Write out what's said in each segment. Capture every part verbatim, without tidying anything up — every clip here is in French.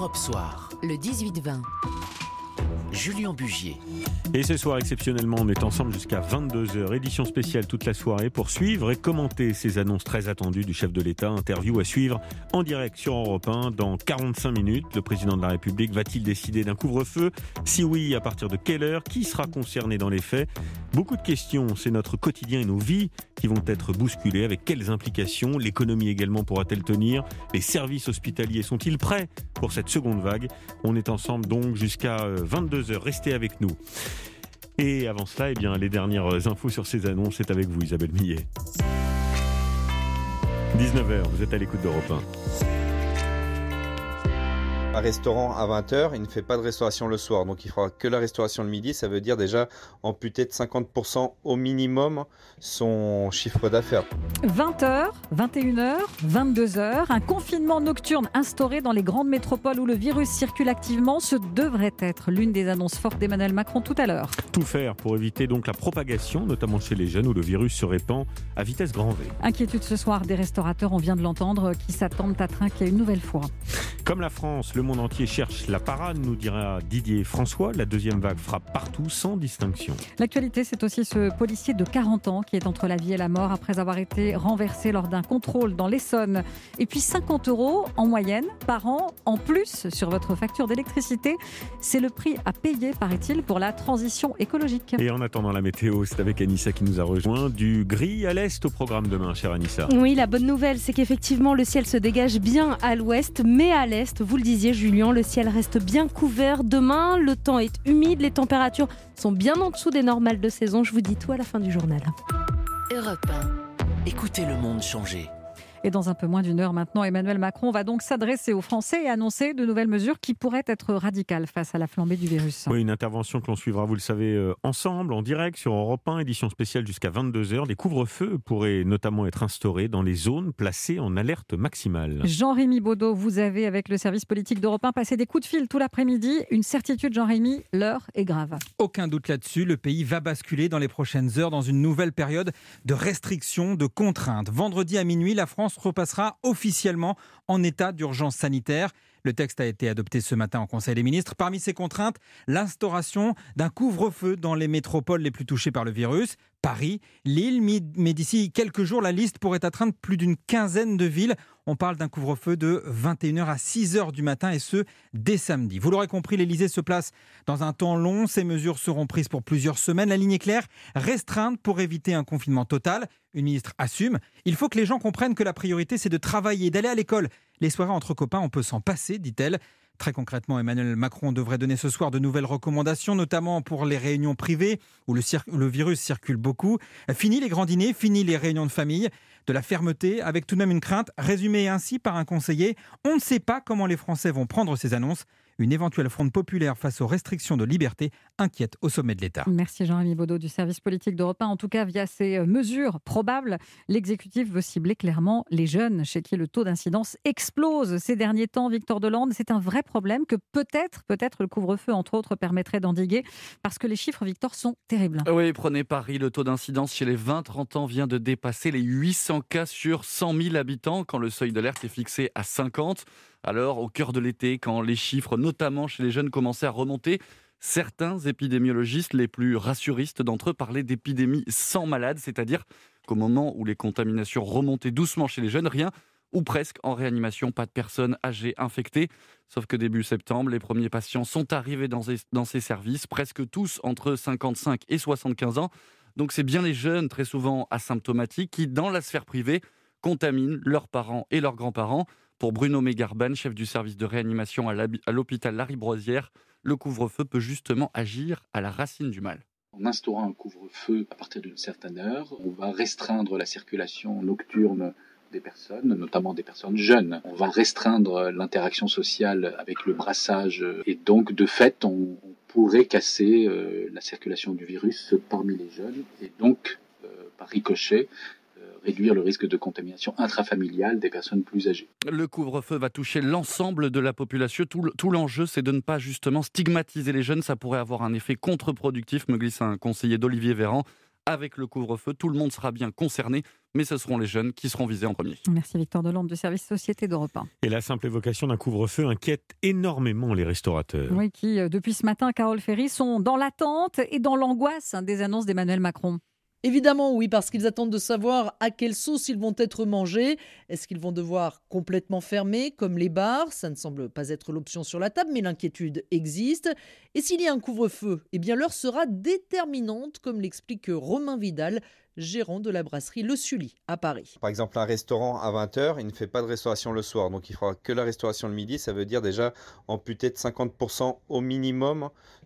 Europe Soir, le dix-huit vingt. Julien Bugier. Et ce soir, exceptionnellement, on est ensemble jusqu'à vingt-deux heures. Édition spéciale toute la soirée pour suivre et commenter ces annonces très attendues du chef de l'État. Interview à suivre en direct sur Europe un dans quarante-cinq minutes. Le président de la République va-t-il décider d'un couvre-feu ? Si oui, à partir de quelle heure ? Qui sera concerné dans les faits ? Beaucoup de questions. C'est notre quotidien et nos vies qui vont être bousculées. Avec quelles implications ? L'économie également pourra-t-elle tenir ? Les services hospitaliers sont-ils prêts pour cette seconde vague ? On est ensemble donc jusqu'à vingt-deux heures. Restez avec nous. Et avant cela, eh bien, les dernières infos sur ces annonces, c'est avec vous, Isabelle Millet. dix-neuf heures, vous êtes à l'écoute d'Europe un. Un restaurant à vingt heures, il ne fait pas de restauration le soir, donc il fera que la restauration le midi. Ça veut dire déjà amputer de cinquante pour cent au minimum son chiffre d'affaires. vingt heures, vingt et une heures, vingt-deux heures, un confinement nocturne instauré dans les grandes métropoles où le virus circule activement, ce devrait être l'une des annonces fortes d'Emmanuel Macron tout à l'heure. Tout faire pour éviter donc la propagation, notamment chez les jeunes où le virus se répand à vitesse grand V. Inquiétude ce soir des restaurateurs, on vient de l'entendre, qui s'attendent à trinquer une nouvelle fois. Comme la France, le monde entier cherche la parade, nous dira Didier François. La deuxième vague frappe partout sans distinction. L'actualité, c'est aussi ce policier de quarante ans qui est entre la vie et la mort après avoir été renversé lors d'un contrôle dans l'Essonne. Et puis cinquante euros en moyenne par an en plus sur votre facture d'électricité. C'est le prix à payer, paraît-il, pour la transition écologique. Et en attendant la météo, c'est avec Anissa qui nous a rejoint. Du gris à l'est au programme demain, chère Anissa. Oui, la bonne nouvelle, c'est qu'effectivement, le ciel se dégage bien à l'ouest, mais à l'est, vous le disiez, Julien, le ciel reste bien couvert. Demain, le temps est humide, les températures sont bien en dessous des normales de saison. Je vous dis tout à la fin du journal. Europe un. Écoutez le monde changer. Et dans un peu moins d'une heure maintenant, Emmanuel Macron va donc s'adresser aux Français et annoncer de nouvelles mesures qui pourraient être radicales face à la flambée du virus. Oui, une intervention que l'on suivra, vous le savez, euh, ensemble, en direct sur Europe un, édition spéciale jusqu'à vingt-deux heures. Des couvre-feux pourraient notamment être instaurés dans les zones placées en alerte maximale. Jean-Rémy Baudot, vous avez, avec le service politique d'Europe un, passé des coups de fil tout l'après-midi. Une certitude, Jean-Rémy, l'heure est grave. Aucun doute là-dessus, le pays va basculer dans les prochaines heures dans une nouvelle période de restrictions, de contraintes. Vendredi à minuit, la France repassera officiellement en état d'urgence sanitaire. Le texte a été adopté ce matin en Conseil des ministres. Parmi ces contraintes, l'instauration d'un couvre-feu dans les métropoles les plus touchées par le virus. Paris, Lille, mais d'ici quelques jours, la liste pourrait atteindre plus d'une quinzaine de villes. On parle d'un couvre-feu de vingt et une heures à six heures du matin et ce, dès samedi. Vous l'aurez compris, l'Élysée se place dans un temps long. Ces mesures seront prises pour plusieurs semaines. La ligne est claire, restreinte pour éviter un confinement total. Une ministre assume. Il faut que les gens comprennent que la priorité, c'est de travailler, d'aller à l'école. Les soirées entre copains, on peut s'en passer, dit-elle. Très concrètement, Emmanuel Macron devrait donner ce soir de nouvelles recommandations, notamment pour les réunions privées où le, cir- le virus circule beaucoup. Fini les grands dîners, fini les réunions de famille. De la fermeté, avec tout de même une crainte, résumée ainsi par un conseiller. On ne sait pas comment les Français vont prendre ces annonces. Une éventuelle fronde populaire face aux restrictions de liberté inquiète au sommet de l'État. Merci Jean-Rémy Baudot du service politique d'Europe un. En tout cas, via ces mesures probables, l'exécutif veut cibler clairement les jeunes, chez qui le taux d'incidence explose ces derniers temps. Victor Delande, c'est un vrai problème que peut-être, peut-être le couvre-feu, entre autres, permettrait d'endiguer, parce que les chiffres, Victor, sont terribles. Oui, prenez Paris, le taux d'incidence chez les vingt trente ans vient de dépasser les huit cents cas sur cent mille habitants, quand le seuil d'alerte est fixé à cinquante. Alors, au cœur de l'été, quand les chiffres, notamment chez les jeunes, commençaient à remonter, certains épidémiologistes, les plus rassuristes d'entre eux, parlaient d'épidémie sans malade, c'est-à-dire qu'au moment où les contaminations remontaient doucement chez les jeunes, rien ou presque en réanimation, pas de personnes âgées infectées. Sauf que début septembre, les premiers patients sont arrivés dans ces, dans ces services, presque tous entre cinquante-cinq et soixante-quinze ans. Donc c'est bien les jeunes, très souvent asymptomatiques, qui, dans la sphère privée, contaminent leurs parents et leurs grands-parents. Pour Bruno Mégarban, chef du service de réanimation à l'hôpital Lariboisière, le couvre-feu peut justement agir à la racine du mal. En instaurant un couvre-feu à partir d'une certaine heure, on va restreindre la circulation nocturne des personnes, notamment des personnes jeunes. On va restreindre l'interaction sociale avec le brassage et donc, de fait, on, on pourrait casser euh, la circulation du virus parmi les jeunes et donc, euh, par ricochet, réduire le risque de contamination intrafamiliale des personnes plus âgées. Le couvre-feu va toucher l'ensemble de la population. Tout, tout l'enjeu, c'est de ne pas justement stigmatiser les jeunes. Ça pourrait avoir un effet contre-productif, me glisse un conseiller d'Olivier Véran, avec le couvre-feu. Tout le monde sera bien concerné, mais ce seront les jeunes qui seront visés en premier. Merci Victor Delande du service Société d'Europe un. Et la simple évocation d'un couvre-feu inquiète énormément les restaurateurs. Oui, qui, depuis ce matin, Carole Ferry, sont dans l'attente et dans l'angoisse des annonces d'Emmanuel Macron. Évidemment oui, parce qu'ils attendent de savoir à quelle sauce ils vont être mangés. Est-ce qu'ils vont devoir complètement fermer comme les bars ? Ça ne semble pas être l'option sur la table, mais l'inquiétude existe. Et s'il y a un couvre-feu, eh bien l'heure sera déterminante, comme l'explique Romain Vidal, gérant de la brasserie Le Sully à Paris. Par exemple, un restaurant à vingt heures, il ne fait pas de restauration le soir. Donc il fera que la restauration le midi. Ça veut dire déjà amputer de cinquante pour cent au minimum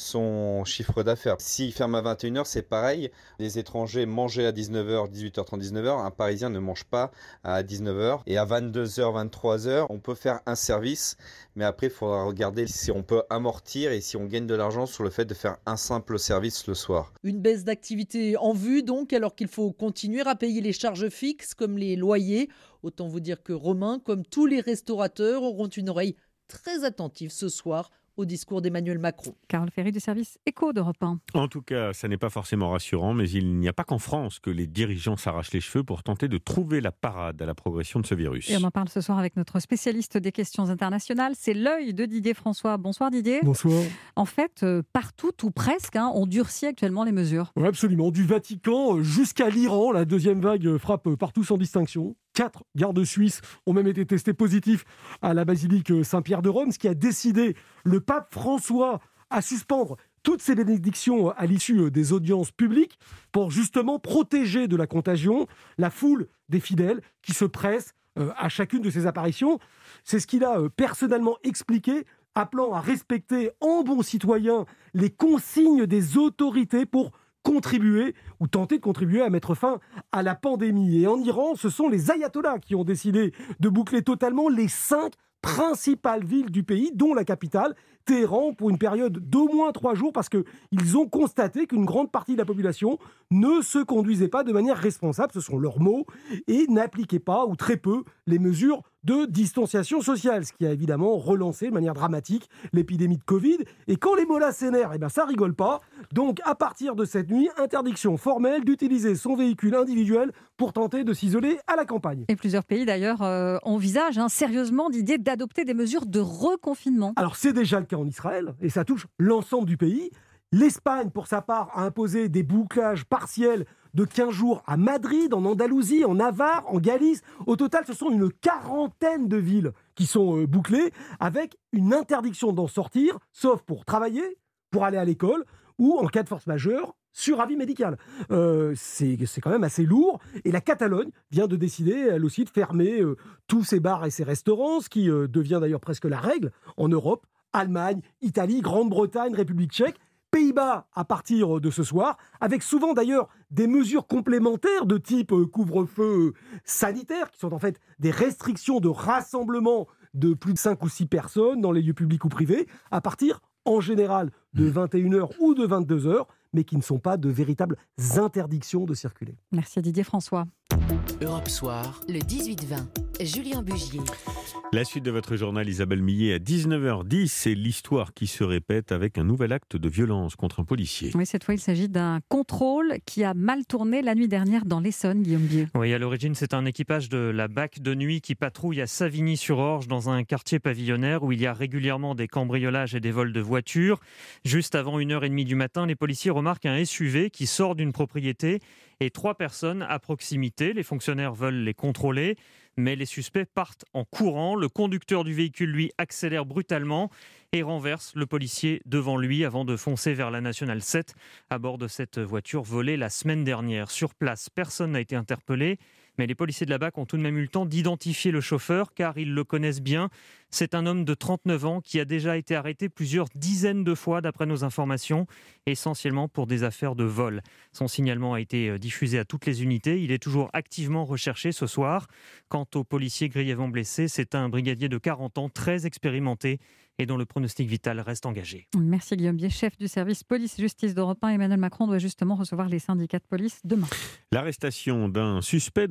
son chiffre d'affaires. S'il ferme à vingt et une heures, c'est pareil. Les étrangers mangeaient à dix-neuf heures, dix-huit heures trente, dix-neuf heures. Un Parisien ne mange pas à dix-neuf heures. Et à vingt-deux heures, vingt-trois heures, on peut faire un service. Mais après, il faudra regarder si on peut amortir et si on gagne de l'argent sur le fait de faire un simple service le soir. Une baisse d'activité en vue donc, alors qu'il faut continuer à payer les charges fixes comme les loyers. Autant vous dire que Romain, comme tous les restaurateurs, auront une oreille très attentive ce soir au discours d'Emmanuel Macron. Carole Ferry du service Éco d'Europe un. En tout cas, ça n'est pas forcément rassurant, mais il n'y a pas qu'en France que les dirigeants s'arrachent les cheveux pour tenter de trouver la parade à la progression de ce virus. Et on en parle ce soir avec notre spécialiste des questions internationales, c'est l'œil de Didier François. Bonsoir Didier. Bonsoir. En fait, euh, partout ou presque, hein, on durcit actuellement les mesures. Oui, absolument. Du Vatican jusqu'à l'Iran, la deuxième vague frappe partout sans distinction. Quatre gardes suisses ont même été testés positifs à la basilique Saint-Pierre de Rome, ce qui a décidé le pape François à suspendre toutes ces bénédictions à l'issue des audiences publiques pour justement protéger de la contagion la foule des fidèles qui se pressent à chacune de ces apparitions. C'est ce qu'il a personnellement expliqué, appelant à respecter en bon citoyen les consignes des autorités pour contribuer ou tenter de contribuer à mettre fin à la pandémie. Et en Iran, ce sont les ayatollahs qui ont décidé de boucler totalement les cinq principales villes du pays, dont la capitale, Téhéran, pour une période d'au moins trois jours, parce qu'ils ont constaté qu'une grande partie de la population ne se conduisait pas de manière responsable, ce sont leurs mots, et n'appliquait pas, ou très peu, les mesures de distanciation sociale, ce qui a évidemment relancé de manière dramatique l'épidémie de Covid. Et quand les mollahs s'énervent, eh ben ça rigole pas. Donc à partir de cette nuit, interdiction formelle d'utiliser son véhicule individuel pour tenter de s'isoler à la campagne. Et plusieurs pays d'ailleurs euh, envisagent hein, sérieusement l'idée d'adopter des mesures de reconfinement. Alors c'est déjà le cas en Israël, et ça touche l'ensemble du pays. L'Espagne, pour sa part, a imposé des bouclages partiels de quinze jours à Madrid, en Andalousie, en Navarre, en Galice. Au total, ce sont une quarantaine de villes qui sont euh, bouclées, avec une interdiction d'en sortir, sauf pour travailler, pour aller à l'école, ou en cas de force majeure, sur avis médical. Euh, c'est, c'est quand même assez lourd. Et la Catalogne vient de décider, elle aussi, de fermer euh, tous ses bars et ses restaurants, ce qui euh, devient d'ailleurs presque la règle en Europe. Allemagne, Italie, Grande-Bretagne, République tchèque, Pays-Bas à partir de ce soir, avec souvent d'ailleurs des mesures complémentaires de type couvre-feu sanitaire, qui sont en fait des restrictions de rassemblement de plus de cinq ou six personnes dans les lieux publics ou privés, à partir en général de vingt et une heures ou de vingt-deux heures, mais qui ne sont pas de véritables interdictions de circuler. Merci à Didier François. Europe Soir, le dix-huit vingt. Julien Bugier. La suite de votre journal, Isabelle Millet, à dix-neuf heures dix, c'est l'histoire qui se répète avec un nouvel acte de violence contre un policier. Oui, cette fois, il s'agit d'un contrôle qui a mal tourné la nuit dernière dans l'Essonne, Guillaume Bieux. Oui, à l'origine, c'est un équipage de la B A C de nuit qui patrouille à Savigny-sur-Orge, dans un quartier pavillonnaire où il y a régulièrement des cambriolages et des vols de voitures. Juste avant une heure trente du matin, les policiers remarquent un S U V qui sort d'une propriété et trois personnes à proximité. Les fonctionnaires veulent les contrôler, mais les suspects partent en courant. Le conducteur du véhicule, lui, accélère brutalement et renverse le policier devant lui avant de foncer vers la Nationale sept à bord de cette voiture volée la semaine dernière. Sur place, personne n'a été interpellé, mais les policiers de la B A C ont tout de même eu le temps d'identifier le chauffeur car ils le connaissent bien. C'est un homme de trente-neuf ans qui a déjà été arrêté plusieurs dizaines de fois d'après nos informations, essentiellement pour des affaires de vol. Son signalement a été diffusé à toutes les unités. Il est toujours activement recherché ce soir. Quant au policier grièvement blessé, c'est un brigadier de quarante ans très expérimenté et dont le pronostic vital reste engagé. Merci Guillaume Bier, chef du service police-justice d'Europe un. Emmanuel Macron doit justement recevoir les syndicats de police demain. L'arrestation d'un suspect dans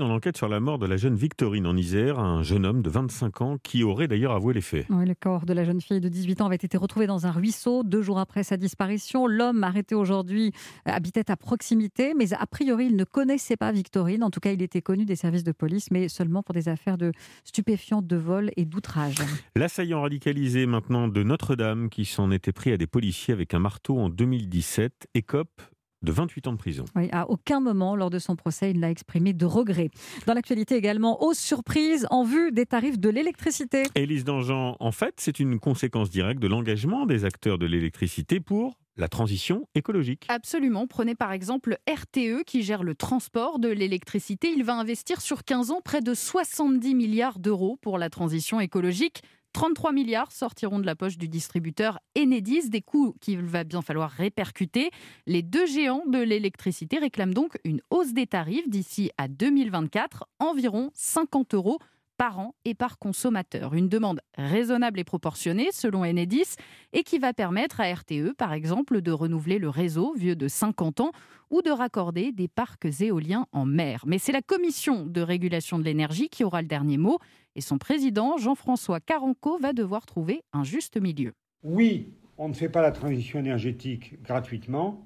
enquête sur la mort de la jeune Victorine en Isère, un jeune homme de vingt-cinq ans qui aurait d'ailleurs avoué les faits. Oui, le corps de la jeune fille de dix-huit ans avait été retrouvé dans un ruisseau deux jours après sa disparition. L'homme arrêté aujourd'hui habitait à proximité, mais a priori, il ne connaissait pas Victorine. En tout cas, il était connu des services de police, mais seulement pour des affaires de stupéfiants, de vol et d'outrage. L'assaillant radicalisé maintenant de Notre-Dame, qui s'en était pris à des policiers avec un marteau en deux mille dix-sept, écope de vingt-huit ans de prison. Oui, à aucun moment lors de son procès, il n'a exprimé de regret. Dans l'actualité également, hausse surprise en vue des tarifs de l'électricité. Élise Dangean, en fait, c'est une conséquence directe de l'engagement des acteurs de l'électricité pour la transition écologique. Absolument. Prenez par exemple R T E qui gère le transport de l'électricité. Il va investir sur quinze ans près de soixante-dix milliards d'euros pour la transition écologique. trente-trois milliards sortiront de la poche du distributeur Enedis, des coûts qu'il va bien falloir répercuter. Les deux géants de l'électricité réclament donc une hausse des tarifs d'ici à deux mille vingt-quatre, environ cinquante euros par an et par consommateur. Une demande raisonnable et proportionnée selon Enedis et qui va permettre à R T E, par exemple, de renouveler le réseau vieux de cinquante ans ou de raccorder des parcs éoliens en mer. Mais c'est la commission de régulation de l'énergie qui aura le dernier mot et son président, Jean-François Carenco, va devoir trouver un juste milieu. Oui, on ne fait pas la transition énergétique gratuitement.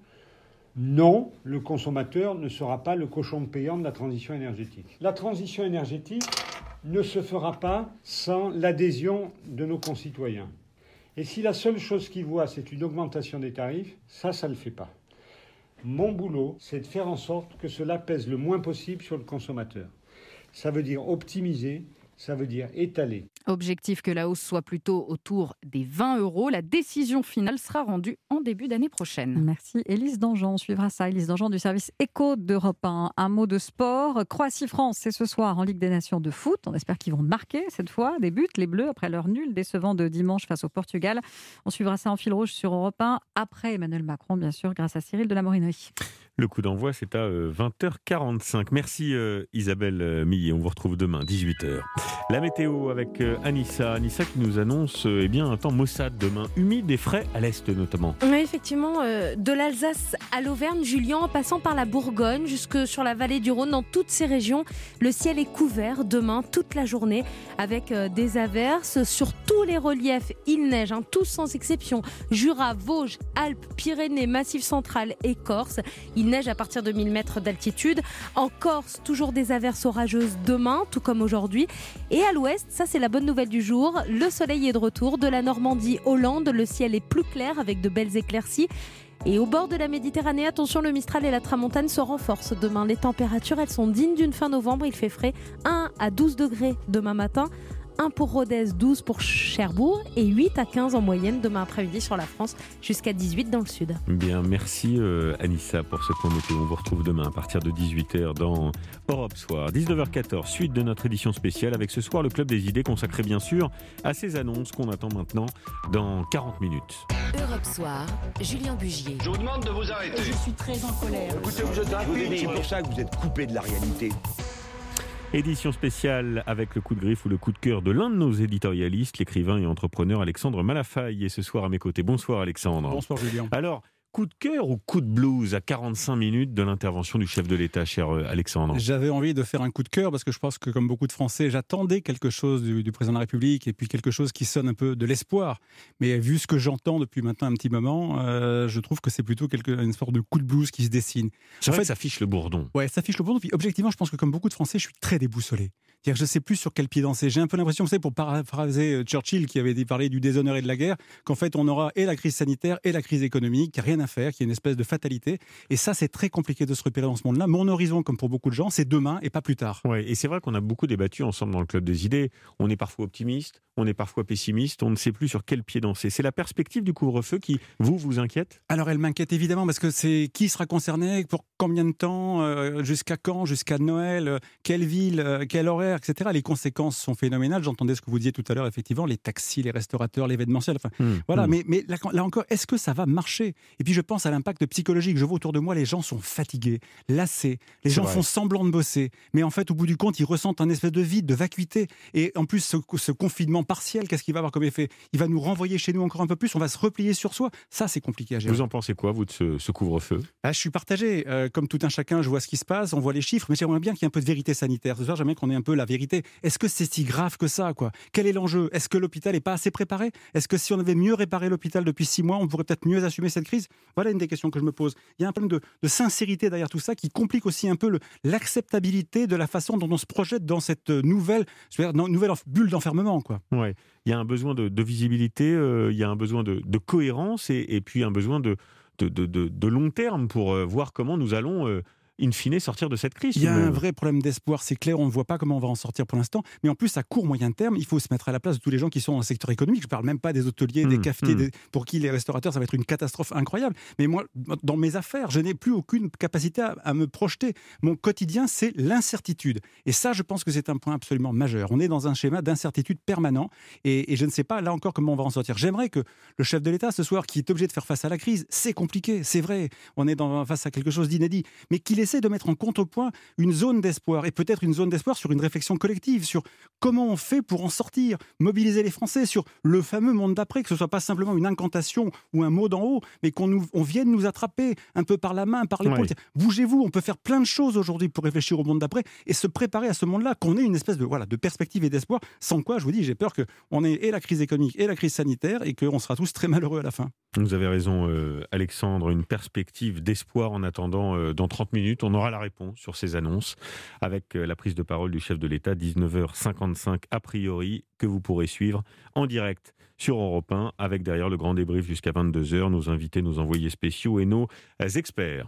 Non, le consommateur ne sera pas le cochon payant de la transition énergétique. La transition énergétique ne se fera pas sans l'adhésion de nos concitoyens. Et si la seule chose qu'ils voient, c'est une augmentation des tarifs, ça, ça ne le fait pas. Mon boulot, c'est de faire en sorte que cela pèse le moins possible sur le consommateur. Ça veut dire optimiser, ça veut dire étaler. Objectif que la hausse soit plutôt autour des vingt euros. La décision finale sera rendue en début d'année prochaine. Merci Élise Dangean. On suivra ça. Élise Dangean du service Éco d'Europe un. Un mot de sport. Croatie-France, c'est ce soir en Ligue des Nations de foot. On espère qu'ils vont marquer cette fois des buts, les Bleus, après leur nul décevant de dimanche face au Portugal. On suivra ça en fil rouge sur Europe un, après Emmanuel Macron, bien sûr, grâce à Cyril de la Morinerie. Le coup d'envoi, c'est à vingt heures quarante-cinq. Merci euh, Isabelle Millet. On vous retrouve demain, dix-huit heures. La météo avec euh, Anissa. Anissa qui nous annonce euh, eh bien, un temps maussade demain, humide et frais à l'est notamment. Oui, effectivement, euh, de l'Alsace à l'Auvergne, Julien, en passant par la Bourgogne jusque sur la vallée du Rhône, dans toutes ces régions, le ciel est couvert demain toute la journée avec euh, des averses sur tous les reliefs. Il neige, hein, tous sans exception. Jura, Vosges, Alpes, Pyrénées, Massif central et Corse. Il neige à partir de mille mètres d'altitude. En Corse, toujours des averses orageuses demain, tout comme aujourd'hui. Et à l'ouest, ça c'est la bonne nouvelle du jour, le soleil est de retour. De la Normandie, Hollande, le ciel est plus clair avec de belles éclaircies. Et au bord de la Méditerranée, attention, le Mistral et la Tramontane se renforcent demain. Les températures, elles sont dignes d'une fin novembre. Il fait frais, un à douze degrés demain matin. un pour Rodez, douze pour Cherbourg et huit à quinze en moyenne demain après-midi sur la France, jusqu'à dix-huit dans le sud. Bien, merci euh, Anissa pour ce point météo. On vous retrouve demain à partir de dix-huit heures dans Europe Soir. dix-neuf heures quatorze, suite de notre édition spéciale avec ce soir le Club des idées consacré bien sûr à ces annonces qu'on attend maintenant dans quarante minutes. Europe Soir, Julien Bugier. Je vous demande de vous arrêter. Je suis très en colère. Écoutez, vous êtes rapide, c'est pour ça que vous êtes coupé de la réalité. Édition spéciale avec le coup de griffe ou le coup de cœur de l'un de nos éditorialistes, l'écrivain et entrepreneur Alexandre Malafaille. Et ce soir à mes côtés. Bonsoir Alexandre. Bonsoir Julien. Alors, coup de cœur ou coup de blues à quarante-cinq minutes de l'intervention du chef de l'État, cher Alexandre? J'avais envie de faire un coup de cœur parce que je pense que comme beaucoup de Français, j'attendais quelque chose du, du président de la République et puis quelque chose qui sonne un peu de l'espoir. Mais vu ce que j'entends depuis maintenant un petit moment, euh, je trouve que c'est plutôt quelque, une sorte de coup de blues qui se dessine. C'est en vrai fait, que ça fiche le bourdon. Ouais, ça fiche le bourdon. Puis objectivement, je pense que comme beaucoup de Français, je suis très déboussolé. C'est-à-dire que je ne sais plus sur quel pied danser. J'ai un peu l'impression, vous savez, pour paraphraser Churchill qui avait parlé du déshonneur et de la guerre, qu'en fait on aura et la crise sanitaire et la crise économique, qu'il n'y a rien à faire, qu'il y a une espèce de fatalité. Et ça, c'est très compliqué de se repérer dans ce monde-là. Mon horizon, comme pour beaucoup de gens, c'est demain et pas plus tard. Ouais, et c'est vrai qu'on a beaucoup débattu ensemble dans le Club des idées. On est parfois optimiste, on est parfois pessimiste, on ne sait plus sur quel pied danser. C'est la perspective du couvre-feu qui, vous, vous inquiète? Alors elle m'inquiète évidemment parce que c'est qui sera concerné, pour combien de temps, euh, jusqu'à quand, jusqu'à Noël, euh, quelle ville, euh, quel horaire. scolaires, et cetera. Les conséquences sont phénoménales. J'entendais ce que vous disiez tout à l'heure, effectivement, les taxis, les restaurateurs, l'événementiel. Enfin, mmh, voilà. Mmh. Mais, mais là, là encore, est-ce que ça va marcher? Et puis je pense à l'impact psychologique. Je vois autour de moi, les gens sont fatigués, lassés. Les gens font semblant de bosser, mais en fait, au bout du compte, ils ressentent un espèce de vide, de vacuité. Et en plus, ce, ce confinement partiel, qu'est-ce qu'il va avoir comme effet? Il va nous renvoyer chez nous encore un peu plus. On va se replier sur soi. Ça, c'est compliqué à gérer. Vous en pensez quoi, vous, de ce, ce couvre-feu? Ah, je suis partagé. Euh, comme tout un chacun, je vois ce qui se passe, on voit les chiffres, mais j'aimerais bien qu'il y ait un peu de vérité sanitaire. Ce soir, j'aimerais qu'on ait un peu la vérité. Est-ce que c'est si grave que ça, quoi? Quel est l'enjeu? Est-ce que l'hôpital n'est pas assez préparé? Est-ce que si on avait mieux réparé l'hôpital depuis six mois, on pourrait peut-être mieux assumer cette crise? Voilà une des questions que je me pose. Il y a un problème de, de sincérité derrière tout ça qui complique aussi un peu le, l'acceptabilité de la façon dont on se projette dans cette nouvelle, nouvelle bulle d'enfermement, quoi. Ouais. Il y a un besoin de, de visibilité, euh, il y a un besoin de, de cohérence et, et puis un besoin de, de, de, de, de long terme pour euh, voir comment nous allons euh, in fine sortir de cette crise. Il y a un vrai problème d'espoir, c'est clair, on ne voit pas comment on va en sortir pour l'instant, mais en plus à court moyen terme, il faut se mettre à la place de tous les gens qui sont dans le secteur économique. Je ne parle même pas des hôteliers, mmh, des cafetiers, mmh. des, pour qui les restaurateurs, ça va être une catastrophe incroyable. Mais moi, dans mes affaires, je n'ai plus aucune capacité à, à me projeter. Mon quotidien, c'est l'incertitude. Et ça, je pense que c'est un point absolument majeur. On est dans un schéma d'incertitude permanent et, et je ne sais pas, là encore, comment on va en sortir. J'aimerais que le chef de l'État, ce soir, qui est obligé de faire face à la crise, c'est compliqué, c'est vrai, on est dans, face à quelque chose d'inédit, mais qu'il essaie de mettre en compte au point une zone d'espoir, et peut-être une zone d'espoir sur une réflexion collective, sur comment on fait pour en sortir, mobiliser les Français sur le fameux monde d'après, que ce ne soit pas simplement une incantation ou un mot d'en haut, mais qu'on nous, on vienne nous attraper un peu par la main, par l'épaule. Ouais. Bougez-vous, on peut faire plein de choses aujourd'hui pour réfléchir au monde d'après et se préparer à ce monde-là, qu'on ait une espèce de, voilà, de perspective et d'espoir, sans quoi, je vous dis, j'ai peur qu'on ait et la crise économique et la crise sanitaire et qu'on sera tous très malheureux à la fin. Vous avez raison, euh, Alexandre, une perspective d'espoir en attendant. Euh, dans trente minutes, on aura la réponse sur ces annonces avec euh, la prise de parole du chef de l'État, dix-neuf heures cinquante-cinq a priori, que vous pourrez suivre en direct sur Europe un, avec derrière le grand débrief jusqu'à vingt-deux heures, nos invités, nos envoyés spéciaux et nos euh, experts.